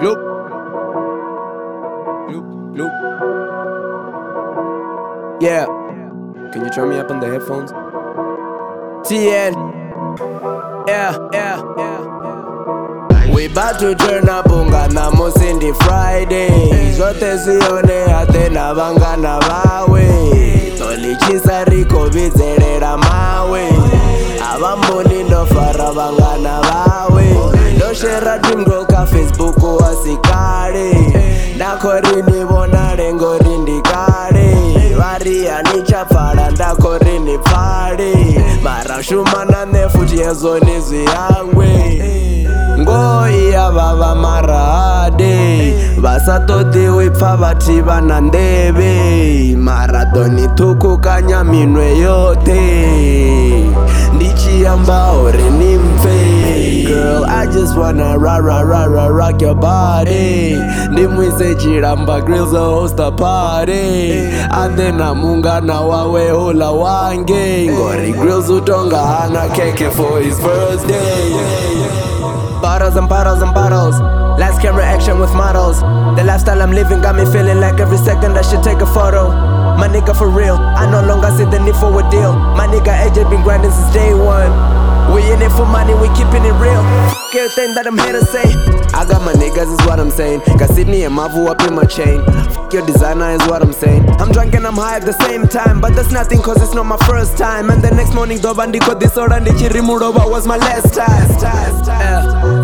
Gloop. Gloop. Yeah. Can you turn me up on the headphones? TN. Yeah. We about to turn up ungana musindi Friday. Zote sione atena vangana vawe. Tolichisa riko vizerera mawe. Avamboni ndofara vangana vawe. Ndoshera timroka Facebook wasikare. Ndakorini vonare ngorindikare. Varia nichapfara ndakorini pfare. Mara shumana nefuti yezoni zviyangwe. Ngoya vava marade. Vasatoti wipfa vati vana ndeve. Maradoni tukukanya minwe yote. Ndichiamba uri nimfe. Girl, I just wanna rock your body. Ndimwise chiramba grills a host a party. And then amungana wawe hula wange. Ngori grills utonga hana keke for his birthday. Bottles and bottles and bottles. Last camera action with models. The lifestyle I'm living got me feeling like every second I should take a photo. My nigga for real, I no longer see the need for a deal. My nigga AJ been grinding since day one. We in it for money, we keeping it real. Fuck everything that I'm here to say. I got my niggas is what I'm saying. Got Sydney and Mavu up in my chain. Fuck your designer is what I'm saying. I'm drunk and I'm high at the same time. But that's nothing cause it's not my first time. And the next morning, Dobandi got this or and the Chirimuroba was my last time.